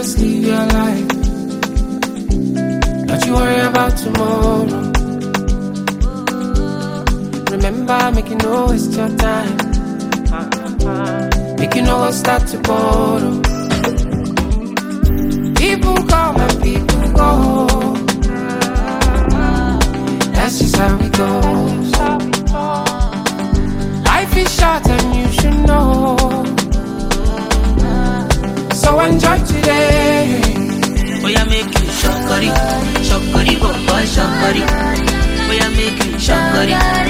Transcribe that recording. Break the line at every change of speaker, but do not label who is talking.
just live your life. Don't you worry about tomorrow. Remember, make you know it's your time. Make you know start to borrow. People come and people go. That's just how it goes. Life is short and you should know. So enjoy today.
Oh yeah, make you shokari, shokari, boy, shokari. Oh yeah, make you shokari.